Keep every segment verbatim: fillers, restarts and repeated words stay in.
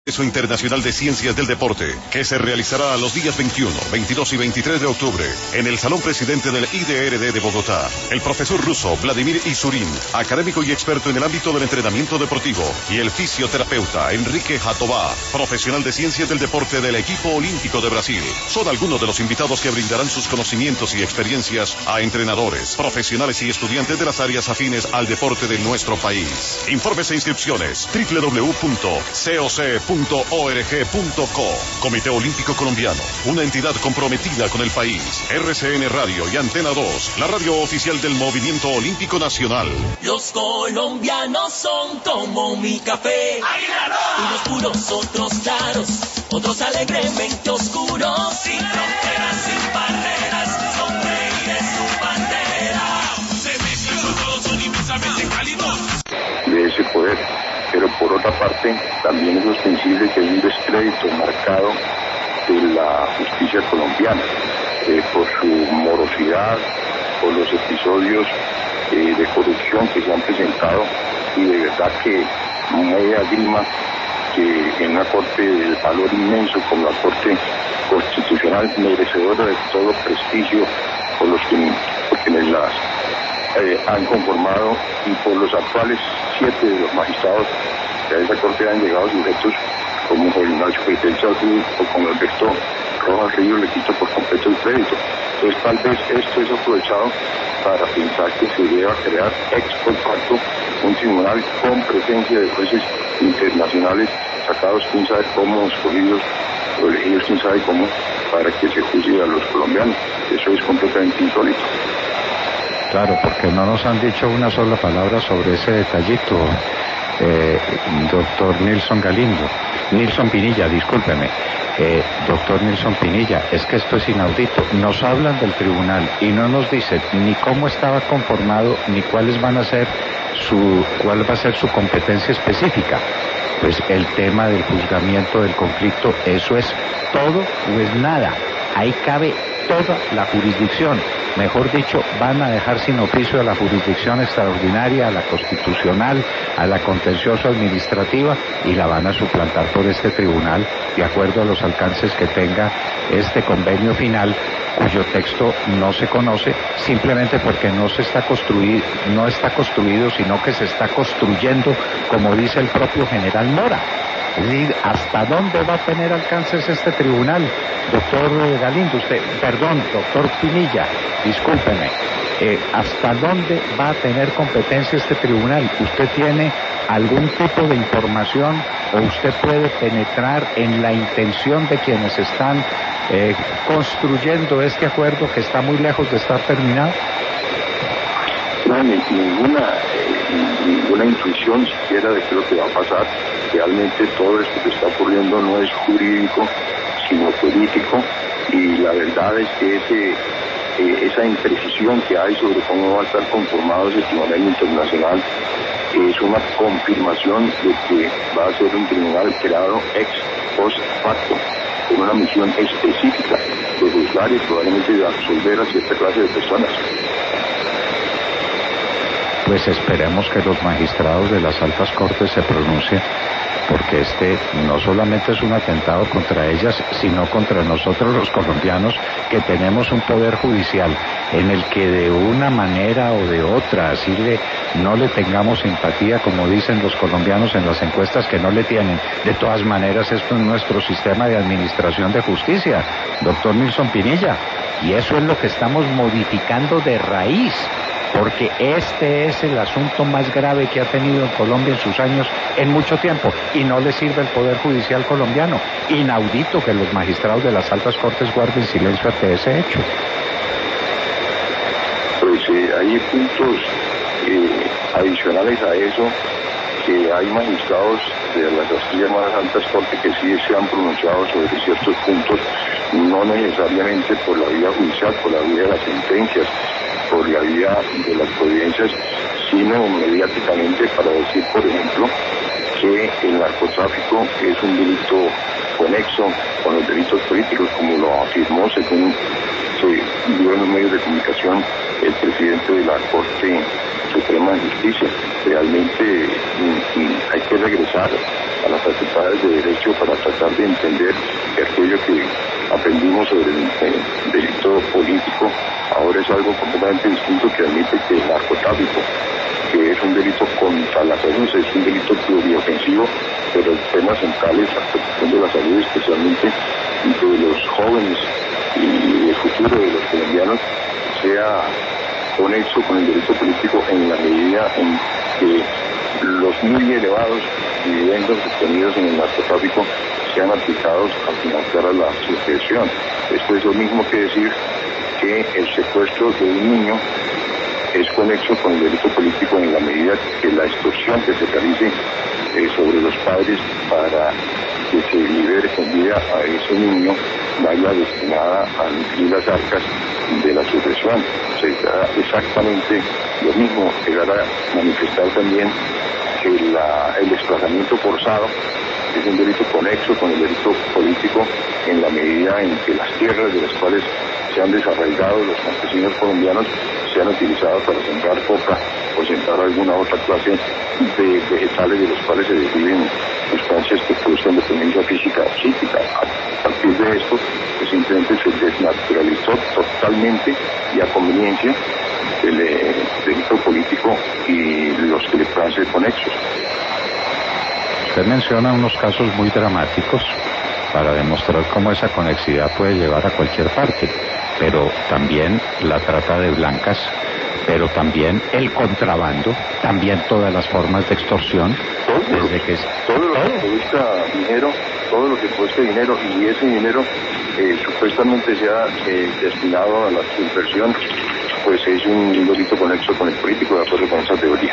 Congreso Internacional de Ciencias del Deporte, que se realizará los días veintiuno, veintidós y veintitrés de octubre en el Salón Presidente del I D R D de Bogotá. El profesor ruso Vladimir Isurin, académico y experto en el ámbito del entrenamiento deportivo, y el fisioterapeuta Enrique Jatobá, profesional de Ciencias del Deporte del equipo olímpico de Brasil, son algunos de los invitados que brindarán sus conocimientos y experiencias a entrenadores, profesionales y estudiantes de las áreas afines al deporte de nuestro país. Informes e inscripciones doble u doble u doble u punto coc punto org punto co. Comité Olímpico Colombiano, una entidad comprometida con el país. R C N Radio y Antena dos, la radio oficial del Movimiento Olímpico Nacional. Los colombianos son como mi café. Unos puros, otros claros, otros alegremente oscuros. Sin fronteras, sin barreras, son reyes su bandera. Se mezclan con todos, son inmensamente cálidos. De ese poder. Pero por otra parte, también es ostensible que hay un descrédito marcado de la justicia colombiana, eh, por su morosidad, por los episodios eh, de corrupción que se han presentado, y de verdad que me agrima que en una corte de valor inmenso como la Corte Constitucional, merecedora de todo prestigio por los que, por quienes las eh, han conformado, y por los actuales siete de los magistrados que a esa corte han llegado sujetos como Juan Ignacio Peitelza o como Alberto Rojas Ríos, le quito por completo el crédito. Entonces tal vez esto es aprovechado para pensar que se deba crear ex post facto un tribunal con presencia de jueces internacionales sacados quién sabe cómo, escogidos o elegidos quién sabe cómo, para que se juzgue a los colombianos. Eso es completamente insólito. Claro, porque no nos han dicho una sola palabra sobre ese detallito, eh, doctor Nilson Galindo, Nilson Pinilla, discúlpeme, eh, doctor Nilson Pinilla, es que esto es inaudito. Nos hablan del tribunal y no nos dicen ni cómo estaba conformado, ni cuáles van a ser su, cuál va a ser su competencia específica. Pues el tema del juzgamiento del conflicto, eso es todo o es nada. Ahí cabe toda la jurisdicción. Mejor dicho, van a dejar sin oficio a la jurisdicción extraordinaria, a la constitucional, a la contencioso administrativa, y la van a suplantar por este tribunal, de acuerdo a los alcances que tenga este convenio final, cuyo texto no se conoce, simplemente porque no se está construido, no está construido, sino que se está construyendo, como dice el propio general Mora. Es decir, ¿hasta dónde va a tener alcances este tribunal? Doctor Galindo, usted, perdón, doctor Pinilla, discúlpeme, eh, ¿hasta dónde va a tener competencia este tribunal? ¿Usted tiene algún tipo de información o usted puede penetrar en la intención de quienes están eh, construyendo este acuerdo que está muy lejos de estar terminado? No, ni, ninguna, eh, ninguna intuición siquiera de qué es lo que va a pasar. Realmente todo esto que está ocurriendo no es jurídico, sino político, y la verdad es que ese, eh, esa imprecisión que hay sobre cómo va a estar conformado ese tribunal internacional es una confirmación de que va a ser un tribunal creado ex post facto, con una misión específica de juzgar y probablemente de absolver a cierta clase de personas. Pues esperemos que los magistrados de las altas cortes se pronuncien, porque este no solamente es un atentado contra ellas, sino contra nosotros los colombianos, que tenemos un poder judicial en el que de una manera o de otra, así le, no le tengamos simpatía, como dicen los colombianos en las encuestas que no le tienen. De todas maneras, esto es nuestro sistema de administración de justicia, doctor Nilson Pinilla, y eso es lo que estamos modificando de raíz, porque este es el asunto más grave que ha tenido en Colombia en sus años, en mucho tiempo, y no le sirve el Poder Judicial colombiano. Inaudito que los magistrados de las altas cortes guarden silencio ante ese hecho. Pues eh, hay puntos eh, adicionales a eso, que hay magistrados de las así llamadas altas cortes que sí se han pronunciado sobre ciertos puntos, no necesariamente por la vía judicial, por la vía de las sentencias, por la vía de las providencias, sino mediáticamente, para decir, por ejemplo, que el narcotráfico es un delito conexo con los delitos políticos, como lo afirmó, según se vio en los medios de comunicación, el presidente de la Corte Suprema de Justicia. Realmente mm, mm, hay que regresar a las facultades de Derecho para tratar de entender que aquello que aprendimos sobre el eh, delito político ahora es algo completamente distinto, que admite que el narcotráfico, que es un delito contra la salud, es un delito pluriofensivo, pero el tema central es la protección de la salud, especialmente de los jóvenes y el futuro de los colombianos, sea conexo con el delito político en la medida en que los muy elevados dividendos obtenidos en el narcotráfico sean aplicados a financiar a la subversión. Esto es lo mismo que decir que el secuestro de un niño es conexo con el delito político en la medida que la extorsión que se realice eh, sobre los padres para que se libere con vida a ese niño vaya destinada a nutrir las arcas de la subversión. Será exactamente lo mismo. Llegar a manifestar también que la, el desplazamiento forzado es un delito conexo con el delito político en la medida en que las tierras de las cuales se han desarraigado los campesinos colombianos sean utilizadas para sembrar coca o sembrar alguna otra clase de vegetales de los cuales se deriven sustancias que produzcan dependencia física o psíquica. A partir de esto, pues simplemente se desnaturalizó totalmente y a conveniencia el eh, delito político y los que le puedan ser conexos. Usted menciona unos casos muy dramáticos para demostrar cómo esa conexidad puede llevar a cualquier parte, pero también la trata de blancas, pero también el contrabando, también todas las formas de extorsión, todo, desde que todo lo que produzca dinero, todo lo que produzca dinero, y ese dinero eh, supuestamente sea eh, destinado a la subversión, pues es un delito conexo con el político, de acuerdo con esa teoría.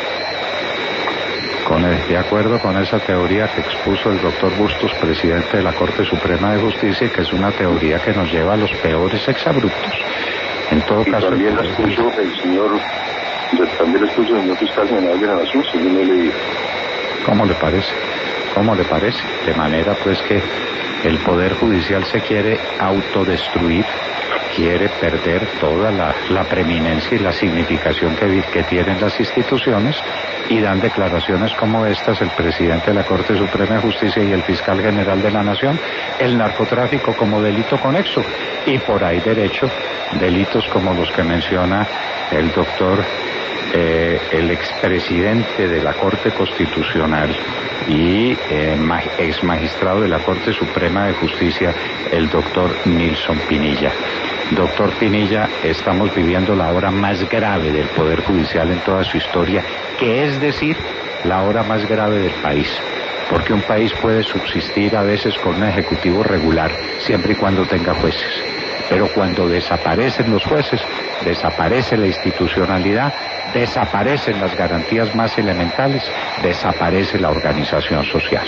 Con el, de acuerdo con esa teoría que expuso el doctor Bustos, presidente de la Corte Suprema de Justicia, que es una teoría que nos lleva a los peores exabruptos. En todo y caso, también la expuso el señor, también la expuso el señor fiscal general de la Nación, según he leído. ¿Cómo le parece? ¿Cómo le parece? De manera pues que el Poder Judicial se quiere autodestruir, quiere perder toda la, la preeminencia y la significación que, que tienen las instituciones, y dan declaraciones como estas el presidente de la Corte Suprema de Justicia y el fiscal general de la Nación, el narcotráfico como delito conexo, y por ahí derecho delitos como los que menciona el doctor, eh, el expresidente de la Corte Constitucional y eh, ex magistrado de la Corte Suprema de Justicia, el doctor Nilson Pinilla. Doctor Pinilla, estamos viviendo la hora más grave del Poder Judicial en toda su historia, que es decir, la hora más grave del país, porque un país puede subsistir a veces con un ejecutivo regular, siempre y cuando tenga jueces, pero cuando desaparecen los jueces, desaparece la institucionalidad, desaparecen las garantías más elementales, desaparece la organización social.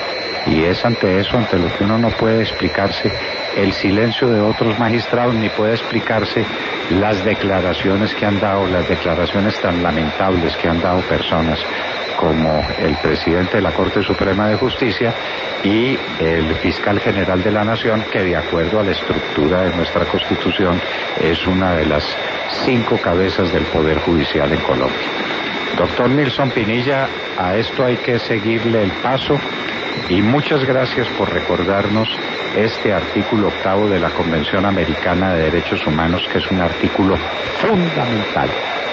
Y es ante eso, ante lo que uno no puede explicarse el silencio de otros magistrados, ni puede explicarse las declaraciones que han dado, las declaraciones tan lamentables que han dado personas como el presidente de la Corte Suprema de Justicia y el fiscal general de la Nación, que de acuerdo a la estructura de nuestra Constitución es una de las cinco cabezas del Poder Judicial en Colombia. Doctor Nilson Pinilla, a esto hay que seguirle el paso, y muchas gracias por recordarnos este artículo octavo de la Convención Americana de Derechos Humanos, que es un artículo fundamental.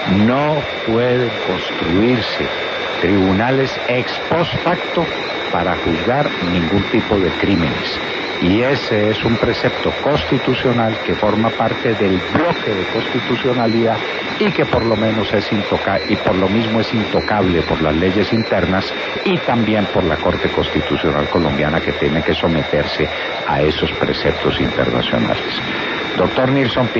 No pueden construirse tribunales ex post facto para juzgar ningún tipo de crímenes. Y ese es un precepto constitucional que forma parte del bloque de constitucionalidad y que por lo menos es intocable, y por lo mismo es intocable por las leyes internas y también por la Corte Constitucional colombiana, que tiene que someterse a esos preceptos internacionales. Doctor Nilson Pinilla.